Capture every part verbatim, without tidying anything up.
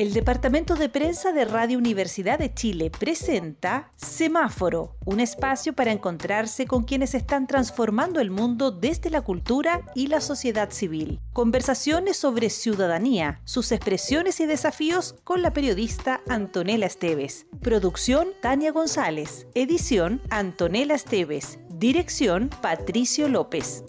El Departamento de Prensa de Radio Universidad de Chile presenta Semáforo, un espacio para encontrarse con quienes están transformando el mundo desde la cultura y la sociedad civil. Conversaciones sobre ciudadanía, sus expresiones y desafíos con la periodista Antonella Esteves. Producción Tania González. Edición Antonella Esteves. Dirección Patricio López.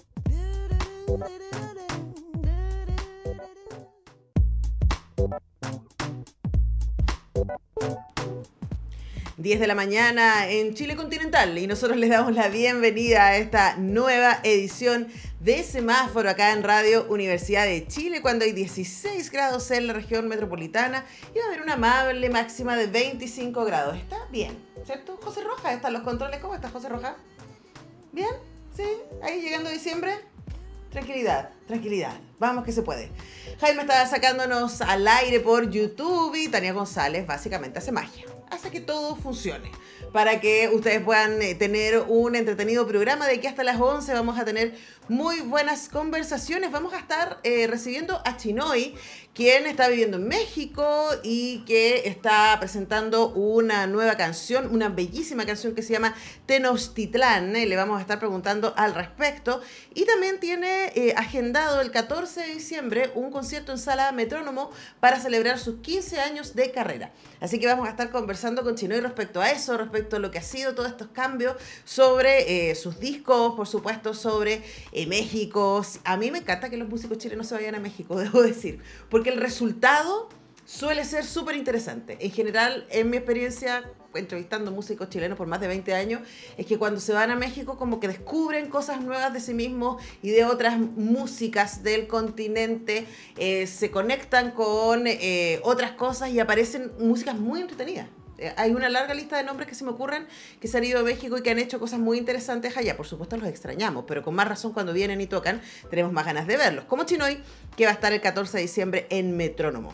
diez de la mañana en Chile continental y nosotros les damos la bienvenida a esta nueva edición de Semáforo acá en Radio Universidad de Chile, cuando hay dieciséis grados en la región metropolitana y va a haber una amable máxima de veinticinco grados. Está bien, ¿cierto? José Rojas, ¿están los controles? ¿Cómo está José Rojas? ¿Bien? ¿Sí? Ahí llegando diciembre. Tranquilidad, tranquilidad. Vamos que se puede. Jaime está sacándonos al aire por YouTube y Tania González básicamente hace magia. Hace que todo funcione para que ustedes puedan tener un entretenido programa. De aquí hasta las once vamos a tener muy buenas conversaciones. Vamos a estar eh, recibiendo a Chinoy, quien está viviendo en México y que está presentando una nueva canción, una bellísima canción que se llama Tenochtitlán. Eh, le vamos a estar preguntando al respecto. Y también tiene eh, agendado el catorce de diciembre un concierto en Sala Metrónomo para celebrar sus quince años de carrera. Así que vamos a estar conversando con Chinoy respecto a eso, respecto a lo que ha sido todos estos cambios, sobre eh, sus discos, por supuesto, sobre eh, México. A mí me encanta que los músicos chilenos se vayan a México, debo decir, porque el resultado suele ser súper interesante. En general, en mi experiencia, entrevistando músicos chilenos por más de veinte años, es que cuando se van a México como que descubren cosas nuevas de sí mismos y de otras músicas del continente, eh, se conectan con eh, otras cosas y aparecen músicas muy entretenidas. Eh, hay una larga lista de nombres que se me ocurren que se han ido a México y que han hecho cosas muy interesantes allá. Por supuesto los extrañamos, pero con más razón cuando vienen y tocan tenemos más ganas de verlos. Como Chinoy, que va a estar el catorce de diciembre en Metrónomo.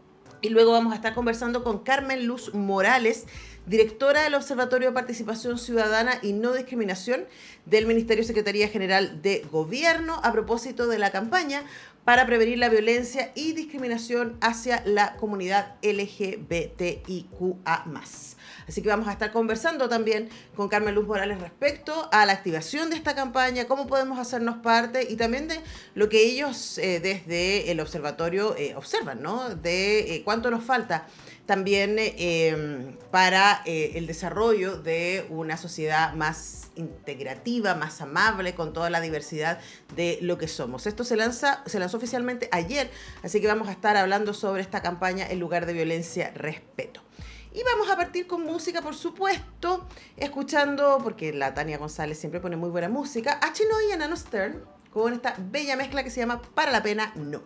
Y luego vamos a estar conversando con Carmen Luz Morales, directora del Observatorio de Participación Ciudadana y No Discriminación del Ministerio Secretaría General de Gobierno, a propósito de la campaña para prevenir la violencia y discriminación hacia la comunidad L G B T I Q A más. Así que vamos a estar conversando también con Carmen Luz Morales respecto a la activación de esta campaña, cómo podemos hacernos parte y también de lo que ellos eh, desde el observatorio eh, observan, ¿no? De eh, cuánto nos falta también eh, para eh, el desarrollo de una sociedad más integrativa, más amable, con toda la diversidad de lo que somos. Esto se lanza, se lanzó oficialmente ayer, así que vamos a estar hablando sobre esta campaña En lugar de violencia, respeto. Y vamos a partir con música, por supuesto, escuchando, porque la Tania González siempre pone muy buena música, a Chinoy y a Nano Stern, con esta bella mezcla que se llama Para la Pena No.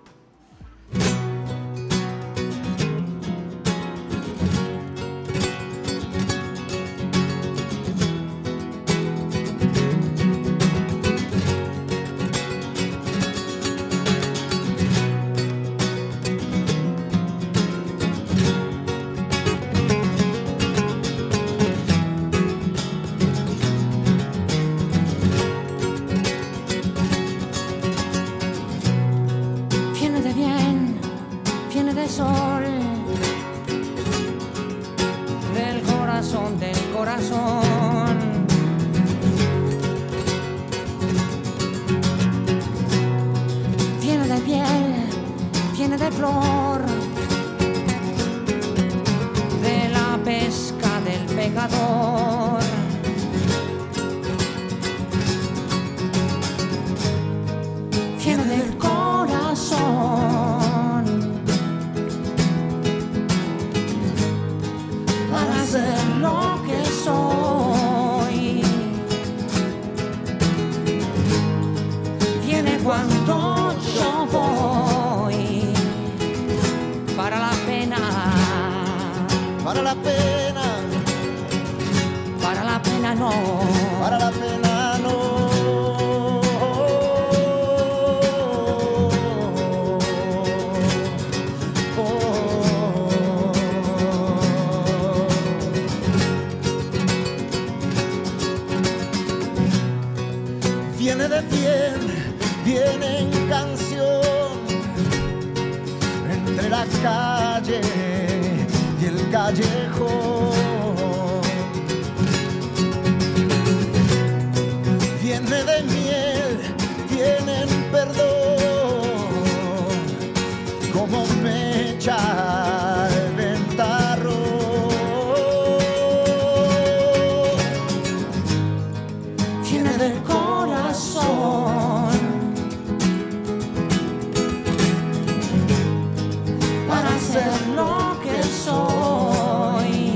la calle y el callejón. Viene de miel, tienen perdón, como mecha el ventarro. Viene del corazón para ser lo que soy.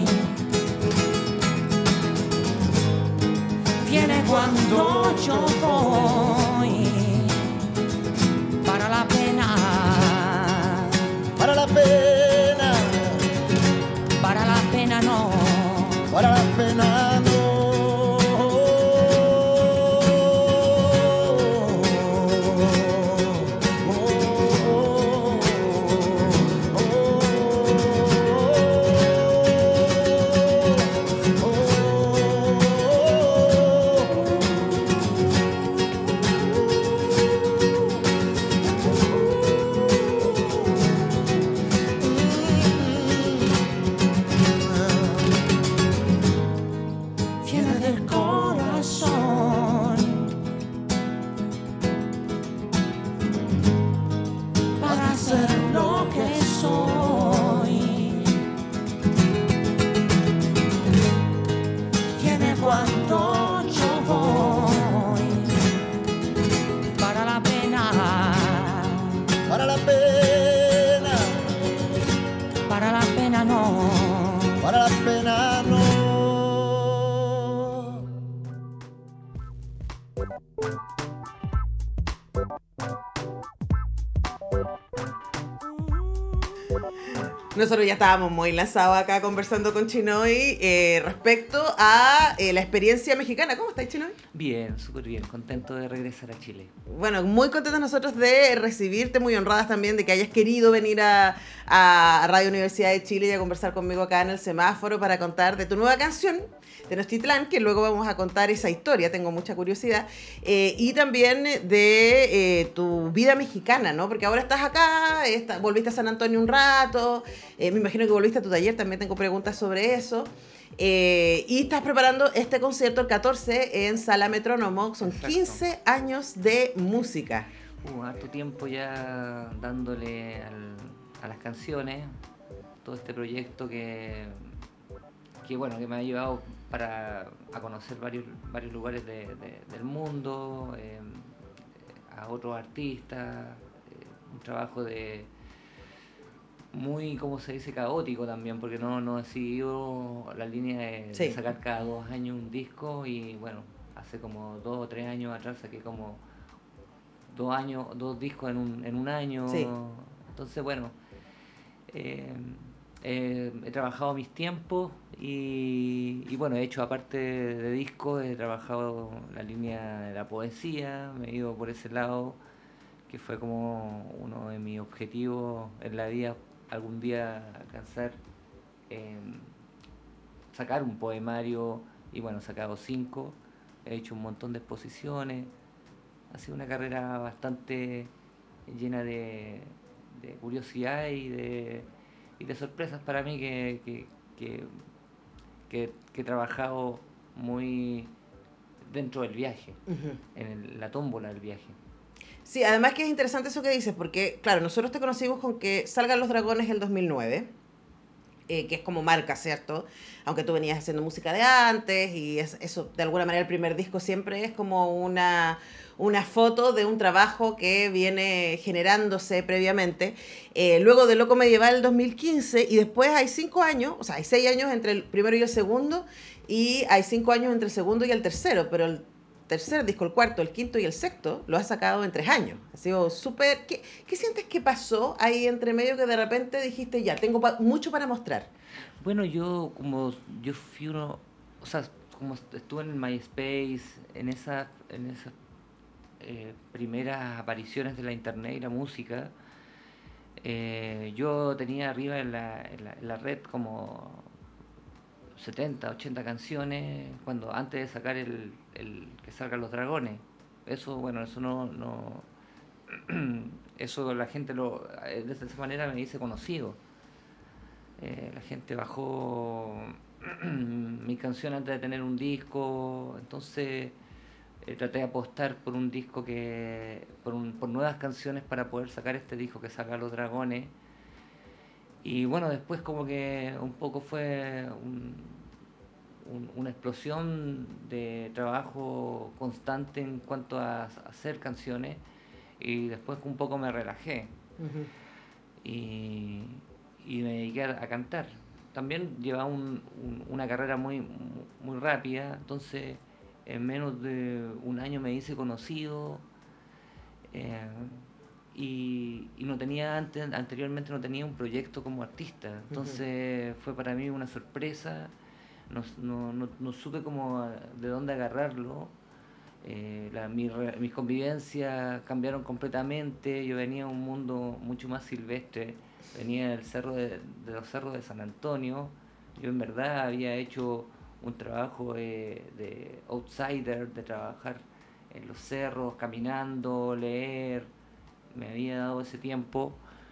Viene cuando yo voy para la pena, para la pena, para la pena no, para la pena no. Nosotros ya estábamos muy enlazados acá conversando con Chinoy eh, respecto a eh, la experiencia mexicana. ¿Cómo estás, Chinoy? Bien, súper bien. Contento de regresar a Chile. Bueno, muy contentos nosotros de recibirte, muy honradas también de que hayas querido venir a, a Radio Universidad de Chile y a conversar conmigo acá en el semáforo para contar de tu nueva canción, Tenochtitlán, que luego vamos a contar esa historia, tengo mucha curiosidad, eh, y también de eh, tu vida mexicana, ¿no? Porque ahora estás acá, está, volviste a San Antonio un rato, eh, me imagino que volviste a tu taller, también tengo preguntas sobre eso, eh, y estás preparando este concierto el catorce en Sala Metrónomo, son Exacto. quince años de música. Uh, harto tiempo ya dándole al, a las canciones, todo este proyecto que, que bueno, que me ha llevado para a conocer varios, varios lugares de, de, del mundo, eh, a otros artistas, eh, un trabajo de muy, como se dice, caótico también, porque no, no he seguido la línea de, sí. de sacar cada dos años un disco, y bueno, hace como dos o tres años atrás saqué como dos años, dos discos en un, en un año, sí. Entonces bueno, eh, Eh, he trabajado mis tiempos y, y bueno, he hecho aparte de discos, he trabajado la línea de la poesía, me he ido por ese lado, que fue como uno de mis objetivos en la vida, algún día alcanzar, eh, sacar un poemario, y bueno, he sacado cinco, he hecho un montón de exposiciones, ha sido una carrera bastante llena de, de curiosidad y de... y de sorpresas para mí que, que, que, que, que he trabajado muy dentro del viaje, uh-huh. en el, la tómbola del viaje. Sí, además que es interesante eso que dices, porque claro, nosotros te conocimos con que Salgan los Dragones el dos mil nueve, eh, que es como marca, ¿cierto? Aunque tú venías haciendo música de antes, y es, eso de alguna manera el primer disco siempre es como una... una foto de un trabajo que viene generándose previamente. Eh, luego de Loco Medieval el dos mil quince, y después hay cinco años, o sea, hay seis años entre el primero y el segundo, y hay cinco años entre el segundo y el tercero, pero el tercer disco, el cuarto, el quinto y el sexto lo has sacado en tres años. Ha sido súper... ¿Qué, ¿Qué sientes que pasó ahí entre medio que de repente dijiste, ya, tengo pa- mucho para mostrar? Bueno, yo como yo fui uno, o sea, como estuve en el MySpace, en esa... En esa Eh, primeras apariciones de la internet y la música, eh, yo tenía arriba en la, en, la, en la red como setenta, ochenta canciones cuando antes de sacar el, el que salgan los dragones. Eso, bueno, eso no, no eso la gente lo de esa manera me hice conocido. Eh, la gente bajó mi canción antes de tener un disco, entonces eh, traté de apostar por un disco que por, un, por nuevas canciones para poder sacar este disco que saca Los Dragones. Y bueno, después como que un poco fue un, un, una explosión de trabajo constante en cuanto a, a hacer canciones, y después un poco me relajé. Uh-huh. y, y me dediqué a, a cantar. También llevaba un, un, una carrera muy, muy rápida, entonces en menos de un año me hice conocido. Eh, Y, y no tenía antes, anteriormente no tenía un proyecto como artista, entonces uh-huh. fue para mí una sorpresa, no, no, no, no supe cómo de dónde agarrarlo. Eh, la, mi, mis convivencias cambiaron completamente, yo venía a un mundo mucho más silvestre, venía del cerro de, de los cerros de San Antonio, yo en verdad había hecho un trabajo de, de outsider, de trabajar en los cerros, caminando, leer. Me había dado ese tiempo,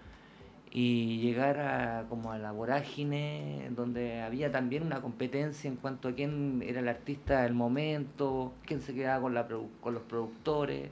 y llegar a como a la vorágine donde había también una competencia en cuanto a quién era el artista del momento, quién se quedaba con, la, con los productores,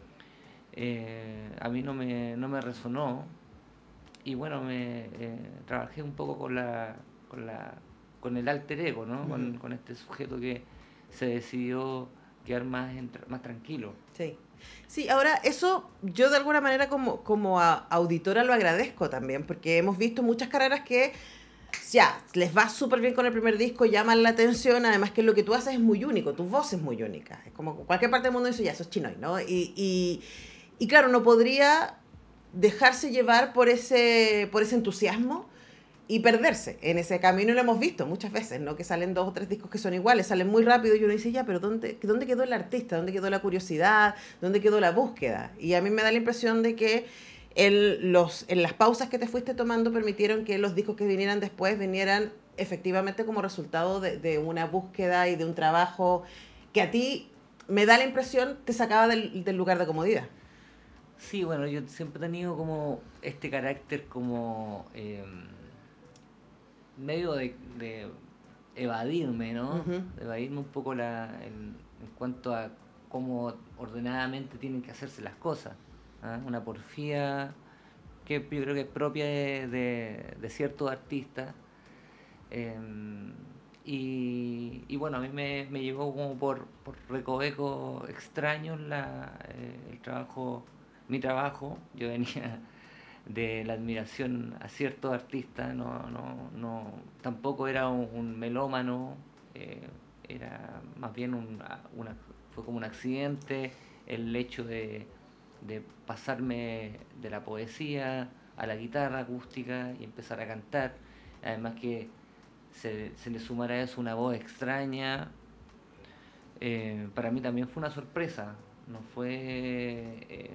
eh, a mí no me, no me resonó, y bueno, me eh, trabajé un poco con la con la con el alter ego, ¿no? Uh-huh. con, con este sujeto que se decidió quedar más, más tranquilo. Sí. Sí, ahora eso yo de alguna manera como, como a, auditora lo agradezco también, porque hemos visto muchas carreras que ya les va súper bien con el primer disco, llaman la atención, además que lo que tú haces es muy único, tu voz es muy única, es como cualquier parte del mundo dice, ya, eso es Chinoy, ¿no? Y, y, y claro, no podría dejarse llevar por ese, por ese entusiasmo y perderse en ese camino, y lo hemos visto muchas veces, ¿no? Que salen dos o tres discos que son iguales, salen muy rápido, y uno dice, ya, pero ¿dónde, ¿dónde quedó el artista? ¿Dónde quedó la curiosidad? ¿Dónde quedó la búsqueda? Y a mí me da la impresión de que el, los, en las pausas que te fuiste tomando permitieron que los discos que vinieran después vinieran efectivamente como resultado de, de una búsqueda y de un trabajo que a ti, me da la impresión, te sacaba del, del lugar de comodidad. Sí, bueno, yo siempre he tenido como este carácter como... Eh, medio de, de evadirme, ¿no? Uh-huh. De evadirme un poco la, en, en cuanto a cómo ordenadamente tienen que hacerse las cosas. ¿eh? Una porfía que yo creo que es propia de, de, de ciertos artistas. Eh, y, y bueno, a mí me, me llevó como por, por recovecos extraños la, eh, el trabajo, mi trabajo. Yo venía de la admiración a ciertos artistas, no, no, no, tampoco era un, un melómano, eh, era más bien un, una, fue como un accidente el hecho de, de pasarme de la poesía a la guitarra acústica y empezar a cantar, además que se, se le sumara a eso una voz extraña. Eh, para mí también fue una sorpresa, no fue eh,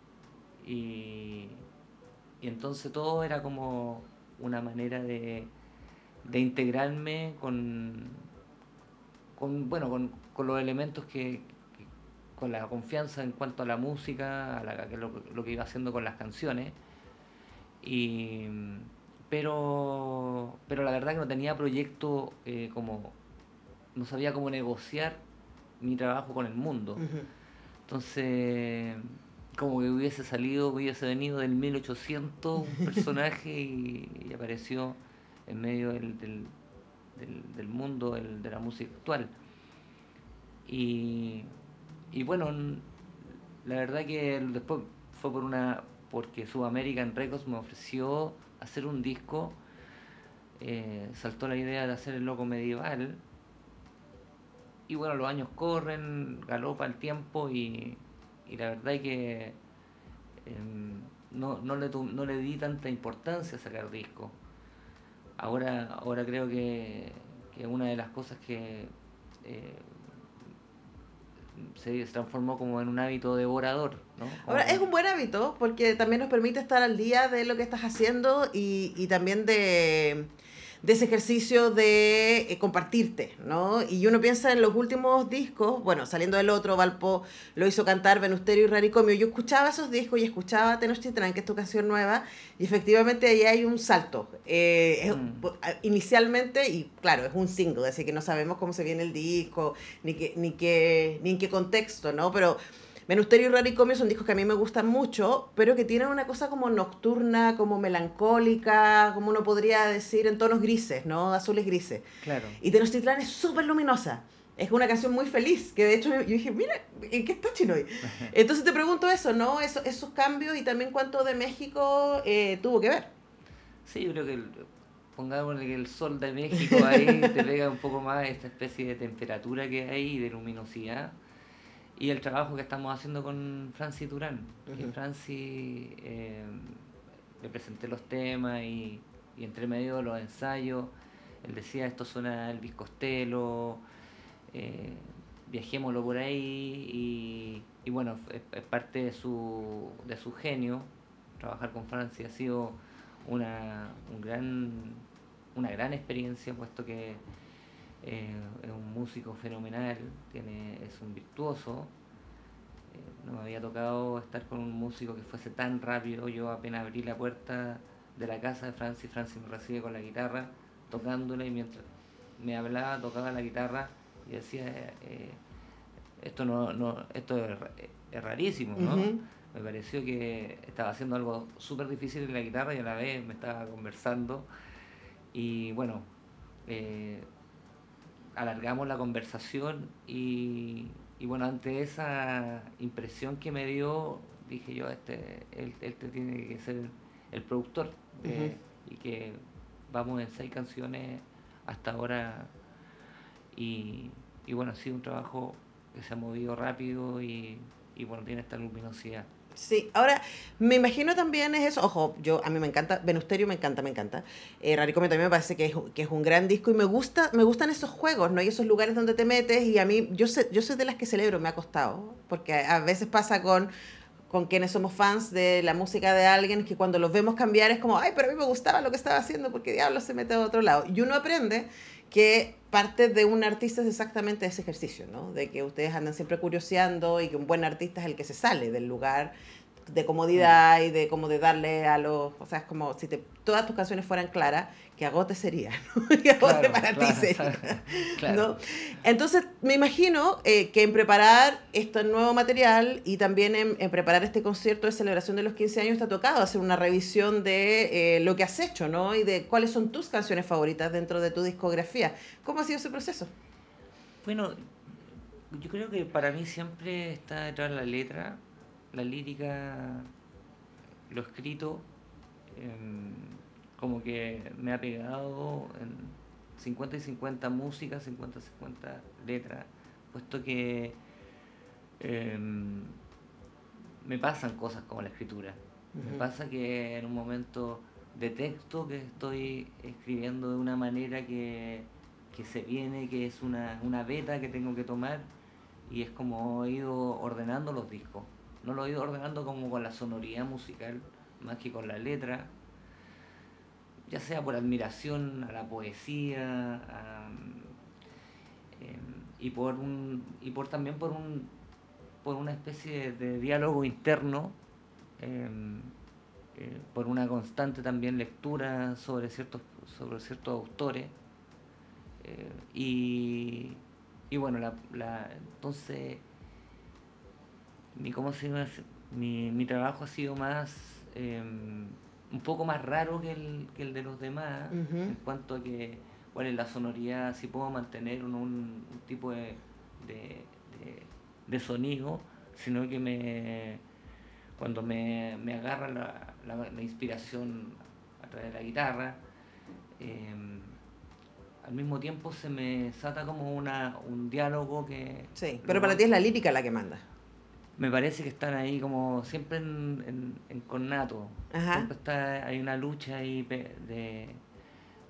y Y entonces todo era como una manera de, de integrarme con, con bueno con, con los elementos que, que con la confianza en cuanto a la música, a, la, a lo, lo que iba haciendo con las canciones. Y, pero, pero la verdad que no tenía proyecto, eh, como no sabía cómo negociar mi trabajo con el mundo. Uh-huh. Entonces... como que hubiese salido, hubiese venido del mil ochocientos un personaje y, y apareció en medio del, del, del, del mundo el, de la música actual. Y, y bueno, la verdad que después fue por una porque Sudamerican Records me ofreció hacer un disco, eh, saltó la idea de hacer El Loco Medieval, y bueno, los años corren, galopa el tiempo, y y la verdad es que eh, no, no, le, no le di tanta importancia a sacar discos. Ahora, ahora creo que, que una de las cosas que eh, se transformó como en un hábito devorador, ¿no? Ahora, es un buen hábito porque también nos permite estar al día de lo que estás haciendo y, y también de, de ese ejercicio de eh, compartirte, ¿no? Y uno piensa en los últimos discos, bueno, saliendo del otro, Valpo lo hizo cantar, Venusterio y Raricomio, yo escuchaba esos discos y escuchaba Tenochtitlan, que es tu canción nueva, y efectivamente ahí hay un salto. Eh, es, Mm. Inicialmente, y claro, es un single, así que no sabemos cómo se viene el disco, ni, que, ni, que, ni en qué contexto, ¿no? Pero Venusterio y Raricomio son discos que a mí me gustan mucho, pero que tienen una cosa como nocturna, como melancólica, como uno podría decir en tonos grises, ¿no? Azules grises. Claro. Y Tenochtitlán es súper luminosa. Es una canción muy feliz, que de hecho yo dije, mira, ¿en qué está Chinoy? Entonces te pregunto eso, ¿no? Eso, esos cambios y también cuánto de México eh, tuvo que ver. Sí, yo creo que el, pongámosle que el sol de México ahí te pega un poco más esta especie de temperatura que hay y de luminosidad. Y el trabajo que estamos haciendo con Francis Durán. Uh-huh. Que Francis eh, le presenté los temas y, y entre medio de los ensayos, él decía, esto suena a Elvis Costello, eh, viajémoslo por ahí, y, y bueno, es, es parte de su, de su genio. Trabajar con Francis ha sido una, un gran, una gran experiencia, puesto que Eh, es un músico fenomenal, tiene, es un virtuoso. Eh, no me había tocado estar con un músico que fuese tan rápido. Yo apenas abrí la puerta de la casa de Francis, Francis me recibe con la guitarra, tocándola, y mientras me hablaba, tocaba la guitarra y decía, eh, esto no, no esto es, es rarísimo, ¿no? Uh-huh. Me pareció que estaba haciendo algo súper difícil en la guitarra y a la vez me estaba conversando. Y bueno, eh, alargamos la conversación y, y bueno, ante esa impresión que me dio, dije yo, este, él, él te tiene que ser el productor, de, uh-huh. y que vamos en seis canciones hasta ahora, y, y bueno, ha sido un trabajo que se ha movido rápido y, y bueno, tiene esta luminosidad. Sí, ahora me imagino también es eso, ojo, yo a mí me encanta, Venusterio me encanta, me encanta, eh, Raricomio también me parece que es, que es un gran disco y me gusta, me gustan esos juegos, ¿no? Y esos lugares donde te metes, y a mí, yo sé, yo soy de las que celebro, me ha costado, porque a, a veces pasa con, con quienes somos fans de la música de alguien, que cuando los vemos cambiar es como, ay, pero a mí me gustaba lo que estaba haciendo, porque diablo se mete a otro lado, y uno aprende que parte de un artista es exactamente ese ejercicio, ¿no? De que ustedes andan siempre curioseando y que un buen artista es el que se sale del lugar de comodidad y de como de darle a los, o sea, es como si te, todas tus canciones fueran claras, que agote sería, ¿no? Que agote claro, para claro, ti sería, claro. ¿no? Entonces, me imagino eh, que en preparar este nuevo material y también en, en preparar este concierto de celebración de los quince años te ha tocado hacer una revisión de eh, lo que has hecho, ¿no? Y de cuáles son tus canciones favoritas dentro de tu discografía. ¿Cómo ha sido ese proceso? Bueno, yo creo que para mí siempre está detrás la letra, la lírica, lo escrito, eh, como que me ha pegado en cincuenta y cincuenta música, cincuenta y cincuenta letras, puesto que eh, me pasan cosas como la escritura. Uh-huh. Me pasa que en un momento detecto que estoy escribiendo de una manera que, que se viene, que es una, una beta que tengo que tomar, y es como he ido ordenando los discos. No lo he ido ordenando como con la sonoridad musical, más que con la letra, ya sea por admiración a la poesía, a, eh, y por un y por también por un por una especie de, de diálogo interno, eh, eh, por una constante también lectura sobre ciertos sobre ciertos autores, eh, y y bueno la, la entonces mi cómo se llama mi, mi trabajo ha sido más eh, un poco más raro que el, que el de los demás, uh-huh. en cuanto a que cuál es la sonoridad, si puedo mantener un, un, un tipo de, de, de, de sonido, sino que me cuando me, me agarra la, la, la inspiración a través de la guitarra, eh, al mismo tiempo se me desata como una, un diálogo que... Sí, pero para ti es la lírica la que manda. Me parece que están ahí como siempre en, en, en connato. Ajá. Siempre está, hay una lucha ahí de,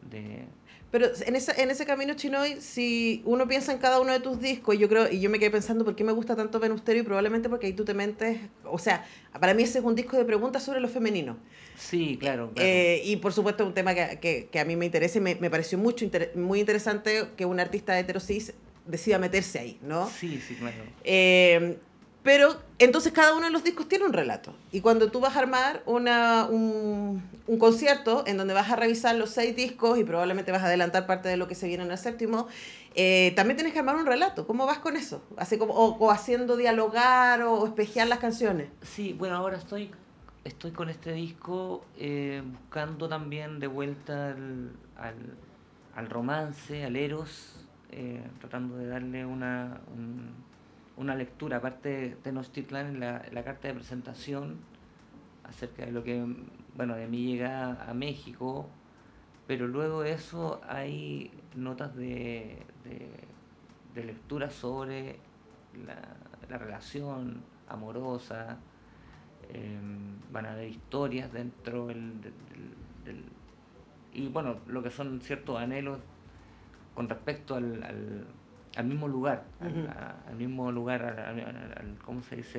de Pero en ese, en ese camino, Chinoy, si uno piensa en cada uno de tus discos, yo creo, y yo me quedé pensando por qué me gusta tanto Venusterio, y probablemente porque ahí tú te metes, o sea, para mí ese es un disco de preguntas sobre lo femenino. Sí, claro, claro. Eh, y por supuesto un tema que, que, que a mí me interesa y me, me pareció mucho inter- muy interesante que un artista heterosis decida meterse ahí, ¿no? Sí, sí, claro. Eh, pero entonces cada uno de los discos tiene un relato. Y cuando tú vas a armar una, un, un concierto en donde vas a revisar los seis discos y probablemente vas a adelantar parte de lo que se viene en el séptimo, eh, también tienes que armar un relato. ¿Cómo vas con eso? Así como, o, o haciendo dialogar o, o espejear las canciones. Sí, bueno, ahora estoy estoy con este disco eh, buscando también de vuelta al, al, al romance, al eros, eh, tratando de darle una, un, una lectura, aparte de Tenochtitlan en la, la carta de presentación, acerca de lo que, bueno, de mi llegada a México, pero luego de eso hay notas de, de, de lectura sobre la, la relación amorosa. Eh, van a haber historias dentro del, del, del y bueno, lo que son ciertos anhelos con respecto al, al, al mismo lugar, uh-huh. al, a, al mismo lugar, al, al, al, ¿cómo se dice?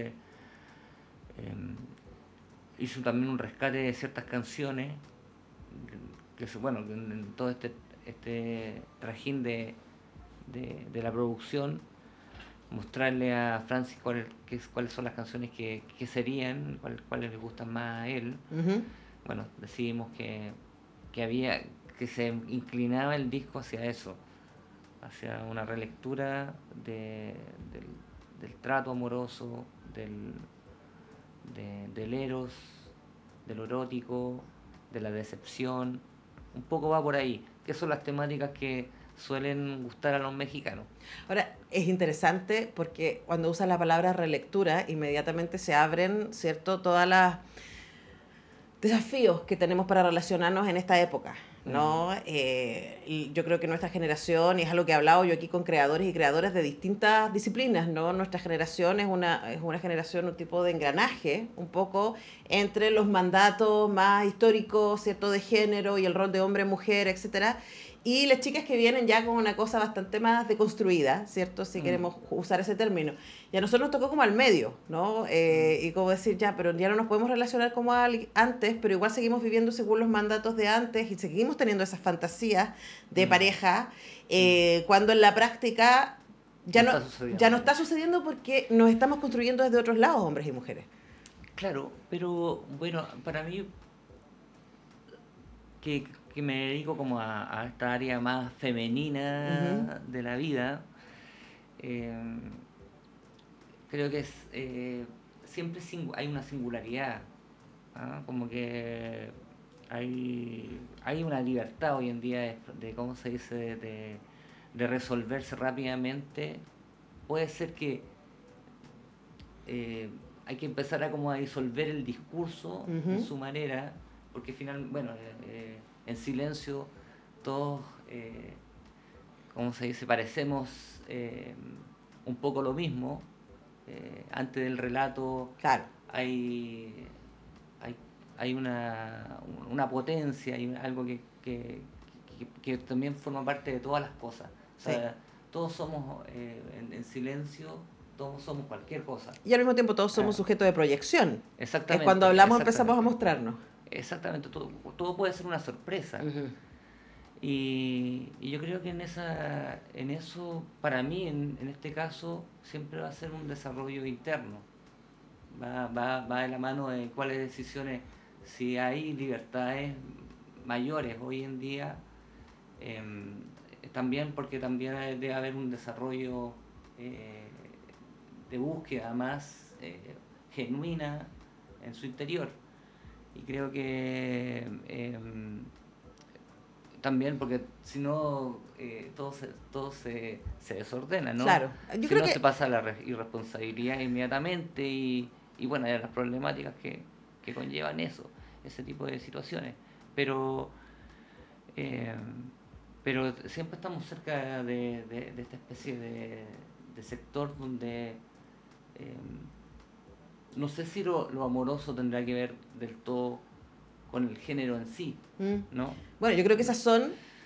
Eh, hizo también un rescate de ciertas canciones, que bueno, en, en todo este, este trajín de, de, de la producción, mostrarle a Francis cuál, qué, cuáles son las canciones que, que serían, cuál, cuáles le gustan más a él. Uh-huh. Bueno, decidimos que, que había que se inclinaba el disco hacia eso, hacia una relectura de, del, del trato amoroso, del, de, del eros, de lo erótico, de la decepción. Un poco va por ahí, que son las temáticas que suelen gustar a los mexicanos. Ahora, es interesante porque cuando usas la palabra relectura, inmediatamente se abren, ¿cierto?, todas las desafíos que tenemos para relacionarnos en esta época, ¿no? Uh-huh. Eh, y yo creo que nuestra generación, y es algo que he hablado yo aquí con creadores y creadoras de distintas disciplinas, ¿no? Nuestra generación es una, es una generación, un tipo de engranaje, un poco, entre los mandatos más históricos, ¿cierto?, de género y el rol de hombre, mujer, etcétera, y las chicas que vienen ya con una cosa bastante más deconstruida, ¿cierto? Si mm. queremos usar ese término. Y a nosotros nos tocó como al medio, ¿no? Eh, mm. Y como decir, ya, pero ya no nos podemos relacionar como antes, pero igual seguimos viviendo según los mandatos de antes y seguimos teniendo esas fantasías de mm. pareja, eh, mm. cuando en la práctica ya no, no ya no está sucediendo porque nos estamos construyendo desde otros lados, hombres y mujeres. Claro, pero bueno, para mí, que... que me dedico como a, a esta área más femenina uh-huh. de la vida, eh, creo que es eh, siempre singu- hay una singularidad, ¿ah? Como que hay, hay una libertad hoy en día de, de cómo se dice, de, de, de resolverse rápidamente. Puede ser que eh, hay que empezar a como a disolver el discurso uh-huh. en su manera, porque al final, bueno, eh, en silencio todos, eh, ¿cómo se dice?, parecemos eh, un poco lo mismo. Eh, antes del relato claro. hay, hay, hay una, una potencia, hay algo que, que, que, que también forma parte de todas las cosas. O sea, sí. todos somos eh, en, en silencio, todos somos cualquier cosa. Y al mismo tiempo todos somos ah. sujetos de proyección. Exactamente. Es cuando hablamos empezamos a mostrarnos. Exactamente, todo, todo puede ser una sorpresa. Uh-huh. Y, y yo creo que en esa en eso, para mí, en, en este caso, siempre va a ser un desarrollo interno. Va, va, va de la mano de cuáles decisiones, si hay libertades mayores hoy en día, eh, también porque también debe haber un desarrollo eh, de búsqueda más eh, genuina en su interior. Y creo que eh, también, porque si no, eh, todo, se, todo se, se desordena, ¿no? Claro. Yo si creo no, que... se pasa la re- irresponsabilidad inmediatamente y, y bueno, hay las problemáticas que, que conllevan eso, ese tipo de situaciones. Pero, eh, pero siempre estamos cerca de, de, de esta especie de, de sector donde... Eh, no sé si lo, lo amoroso tendrá que ver del todo con el género en sí, ¿no? Bueno, yo creo que esas son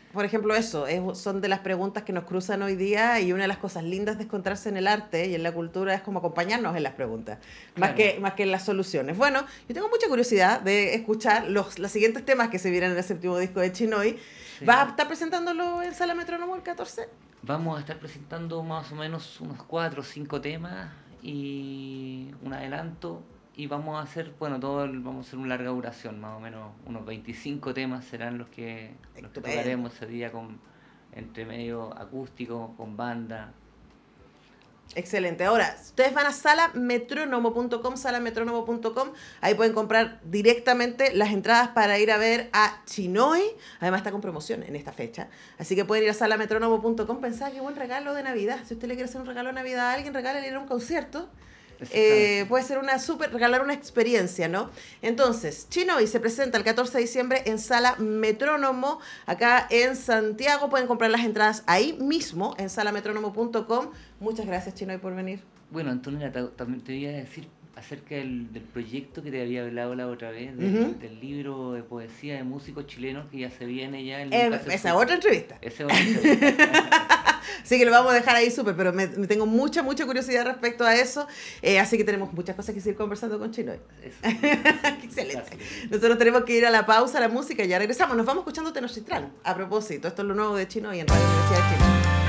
por ejemplo, eso, es, son de las preguntas que nos cruzan hoy día, y una de las cosas lindas de encontrarse en el arte y en la cultura es como acompañarnos en las preguntas, más, Claro. que, más que en las soluciones. Bueno, yo tengo mucha curiosidad de escuchar los, los siguientes temas que se vienen en el séptimo disco de Chinoy. Sí. ¿Vas a estar presentándolo en Sala Metrónomo el catorce? Vamos a estar presentando más o menos unos cuatro o cinco temas y un adelanto, y vamos a hacer, bueno, todo el- vamos a hacer una larga duración, más o menos unos veinticinco temas serán los que, los que Estupendo. tocaremos ese día, con entre medio acústico, con banda. Excelente. Ahora, ustedes van a sala metrónomo punto com, sala metrónomo punto com, ahí pueden comprar directamente las entradas para ir a ver a Chinoy. Además está con promoción en esta fecha, así que pueden ir a sala metrónomo punto com. Pensá qué buen regalo de Navidad. Si usted le quiere hacer un regalo de Navidad a alguien, regálale ir a un concierto. Eh, puede ser una súper, regalar una experiencia, ¿no? Entonces, Chinoy se presenta el catorce de diciembre en Sala Metrónomo, acá en Santiago. Pueden comprar las entradas ahí mismo, en sala metrónomo punto com. Muchas gracias, Chinoy, por venir. Bueno, Antonella, ta- también te voy a decir acerca del, del proyecto que te había hablado la otra vez, del, Ujú. del libro de poesía de músicos chilenos que ya se viene ya. El Eh, Nunca se esa fue. otra entrevista. Esa otra entrevista. Así que lo vamos a dejar ahí súper, pero me, me tengo mucha, mucha curiosidad respecto a eso. Eh, así que tenemos muchas cosas que seguir conversando con Chinoy. Eso. Excelente. Gracias. Nosotros tenemos que ir a la pausa, a la música, y ya regresamos. Nos vamos escuchando Tenochtitlán. A propósito, esto es lo nuevo de Chinoy en Radio Universidad de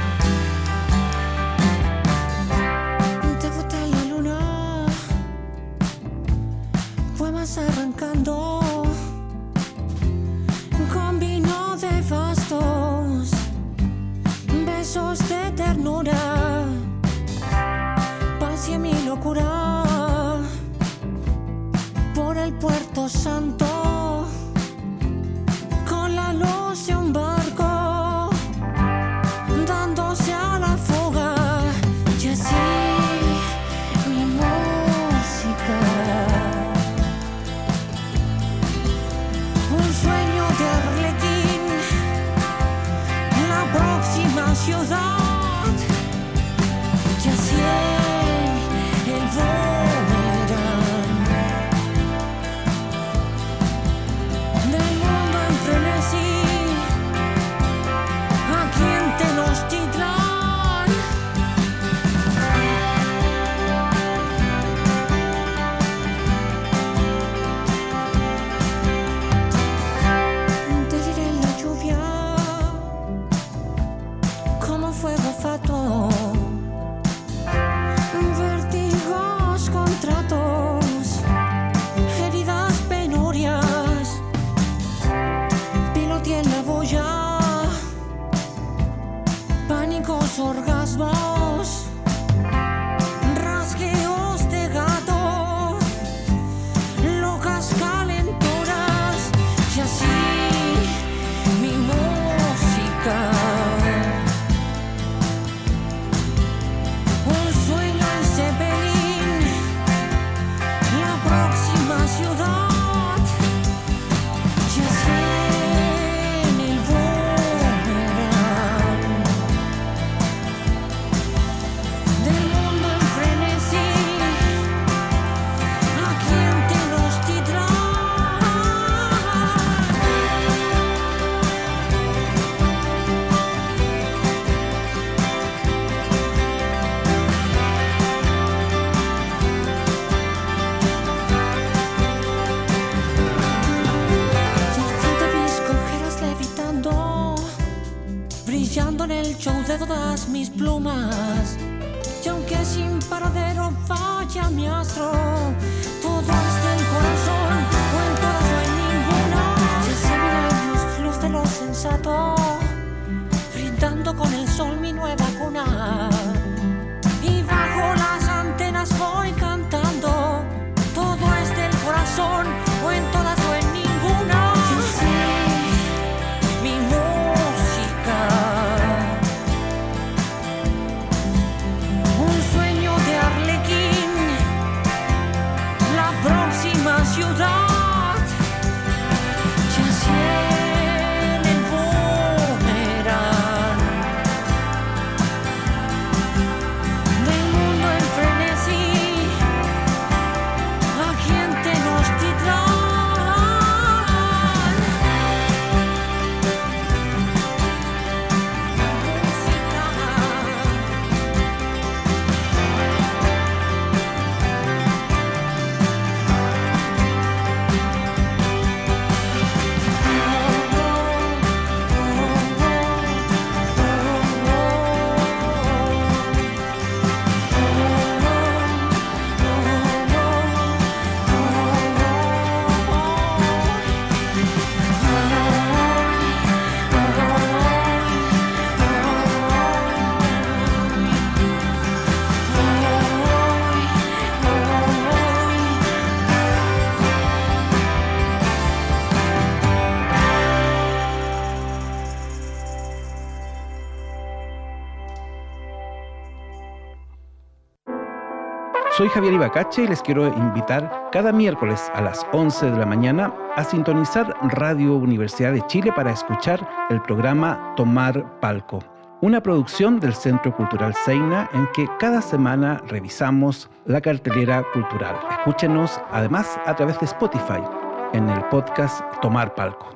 Chile. Te boté la luna, poemas arrancando con vino de fastos, besos de ternura, paz y mi locura por el Puerto Santo, con la luz de un barco dándose a la fuga, y así mi música, un sueño de Arlequín, la próxima ciudad, y así el boomerang del mundo en frenesí, aquí en Tenochtitlán. Te diré la lluvia como fuego fatuo, vértigos, contratos, heridas, penurias, piloteé en la boya, pánicos, orgasmos, rasgueos de gato, locas calenturas, y así mi música, un sueño en Zeppelin, la próxima ciudad, y así en el boomerang del mundo en frenesí, aquí en Tenochtitlán. Y al fin te vi cojeras levitando, brillando en el show de todas mis plumas. Y aunque sin paradero vaya mi astro, todo es del corazón, o en todas o en ninguna. Y hace mil años luz de lo sensato, brindando con el sol mi nueva cuna. Y bajo las antenas voy cantando, todo es del corazón, o en todas o en ninguna. Y así mi música, un sueño de Arlequín, la próxima ciudad. Soy Javier Ibacache y les quiero invitar cada miércoles a las once de la mañana a sintonizar Radio Universidad de Chile para escuchar el programa Tomar Palco, una producción del Centro Cultural Seina en que cada semana revisamos la cartelera cultural. Escúchenos además a través de Spotify en el podcast Tomar Palco.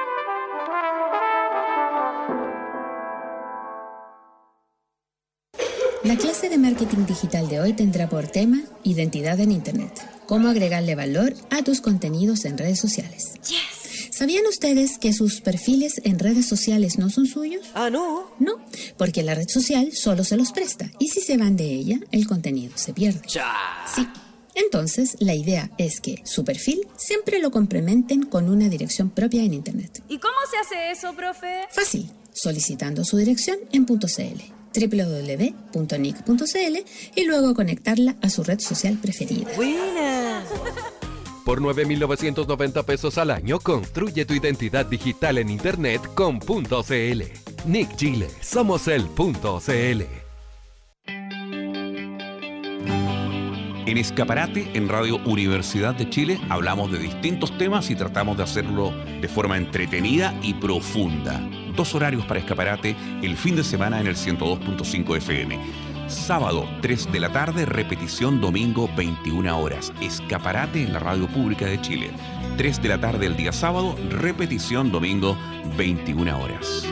La clase de marketing digital de hoy tendrá por tema identidad en Internet. Cómo agregarle valor a tus contenidos en redes sociales. Yes. ¿Sabían ustedes que sus perfiles en redes sociales no son suyos? Ah, ¿no? No, porque la red social solo se los presta y si se van de ella, el contenido se pierde. Ya. Sí. Entonces, la idea es que su perfil siempre lo complementen con una dirección propia en Internet. ¿Y cómo se hace eso, profe? Fácil, solicitando su dirección en .cl. doble u doble u doble u punto n i c punto c l y luego conectarla a su red social preferida. ¡Buena! Por nueve mil novecientos noventa pesos al año, construye tu identidad digital en Internet con .cl. N I C Chile, somos el .cl. En Escaparate, en Radio Universidad de Chile, hablamos de distintos temas y tratamos de hacerlo de forma entretenida y profunda. Dos horarios para Escaparate el fin de semana en el ciento dos punto cinco F M. Sábado, tres de la tarde, repetición domingo, veintiuna horas. Escaparate en la Radio Pública de Chile. tres de la tarde el día sábado, repetición domingo, veintiuna horas.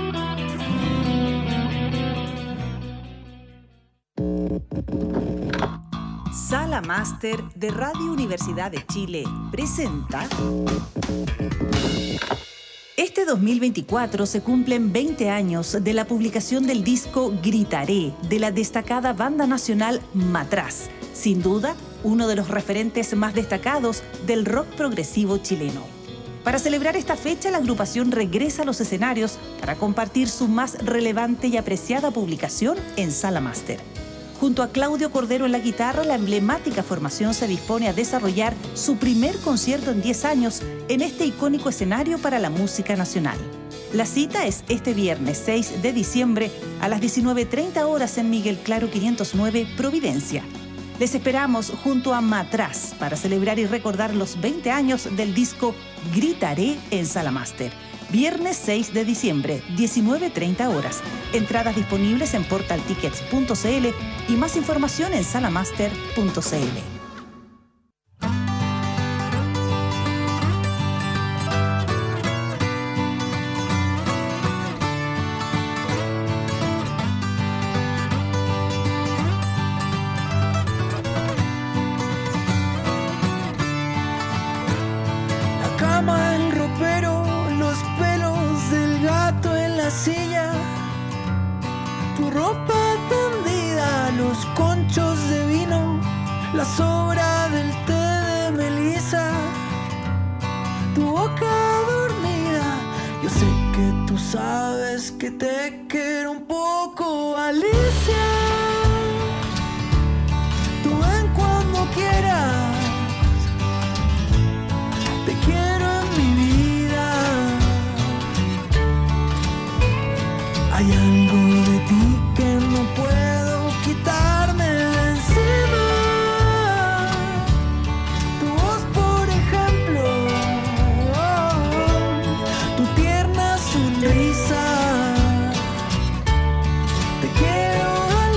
Sala Máster de Radio Universidad de Chile presenta... Este dos mil veinticuatro se cumplen veinte años de la publicación del disco Gritaré de la destacada banda nacional Matraz, sin duda uno de los referentes más destacados del rock progresivo chileno. Para celebrar esta fecha, la agrupación regresa a los escenarios para compartir su más relevante y apreciada publicación en Sala Máster. Junto a Claudio Cordero en la guitarra, la emblemática formación se dispone a desarrollar su primer concierto en diez años en este icónico escenario para la música nacional. La cita es este viernes seis de diciembre a las diecinueve treinta horas en Miguel Claro quinientos nueve, Providencia. Les esperamos junto a Matraz para celebrar y recordar los veinte años del disco Gritaré en Sala Máster. Viernes seis de diciembre, diecinueve treinta horas. Entradas disponibles en portal tickets punto c l y más información en salamaster punto c l. La cama, el ropero, los pelos del gato en la silla, tu ropa tendida, los conchos de vino, la sobra del té de melisa, tu boca dormida. Yo sé que tú sabes que te quiero un poco, Alicia. Tú ven cuando quieras, te quiero en mi vida. Hay algo de ti que no puedo quitarme de encima. Tu voz, por ejemplo, oh, tu tierna sonrisa. Te quiero,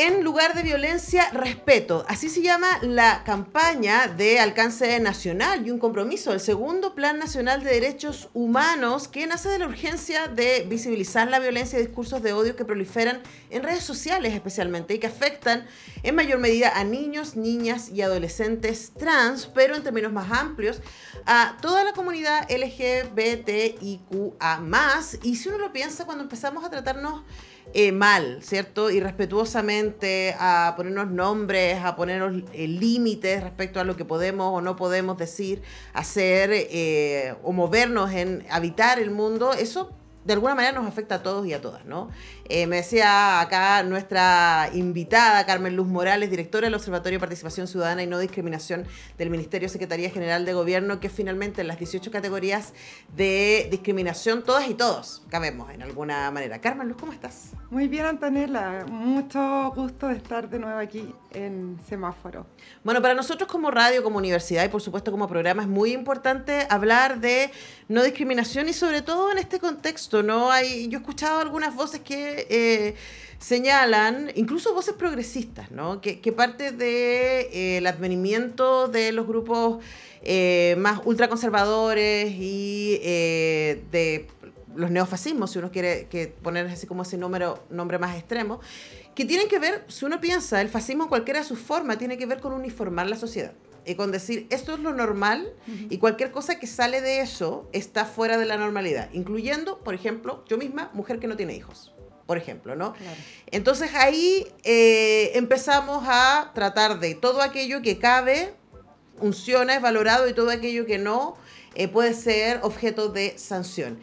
en lugar de violencia, respeto. Así se llama la campaña de alcance nacional y un compromiso, el segundo Plan Nacional de Derechos Humanos, que nace de la urgencia de visibilizar la violencia y discursos de odio que proliferan en redes sociales especialmente y que afectan en mayor medida a niños, niñas y adolescentes trans, pero en términos más amplios a toda la comunidad L G B T I Q A más. Y si uno lo piensa, cuando empezamos a tratarnos Eh, mal, ¿cierto? Irrespetuosamente, a ponernos nombres, a ponernos eh, límites respecto a lo que podemos o no podemos decir, hacer eh, o movernos en habitar el mundo, eso de alguna manera nos afecta a todos y a todas, ¿no? Eh, me decía acá nuestra invitada, Carmen Luz Morales, directora del Observatorio de Participación Ciudadana y No Discriminación del Ministerio Secretaría General de Gobierno, que finalmente en las dieciocho categorías de discriminación, todas y todos cabemos en alguna manera. Carmen Luz, ¿cómo estás? Muy bien, Antonella. Mucho gusto de estar de nuevo aquí en Semáforo. Bueno, para nosotros como radio, como universidad y por supuesto como programa es muy importante hablar de no discriminación y sobre todo en este contexto, ¿no? Hay, yo he escuchado algunas voces que eh, señalan, incluso voces progresistas, ¿no? Que, que parte del de, eh, advenimiento de los grupos eh, más ultraconservadores y eh, de los neofascismos, si uno quiere que poner así como ese número, nombre más extremo, que tienen que ver, si uno piensa, el fascismo en cualquiera de sus formas, tiene que ver con uniformar la sociedad. Y con decir, esto es lo normal, uh-huh, y cualquier cosa que sale de eso está fuera de la normalidad, incluyendo, por ejemplo, yo misma, mujer que no tiene hijos, por ejemplo, ¿no? Claro. Entonces ahí eh, empezamos a tratar de todo aquello que cabe, funciona, es valorado, y todo aquello que no eh, puede ser objeto de sanción.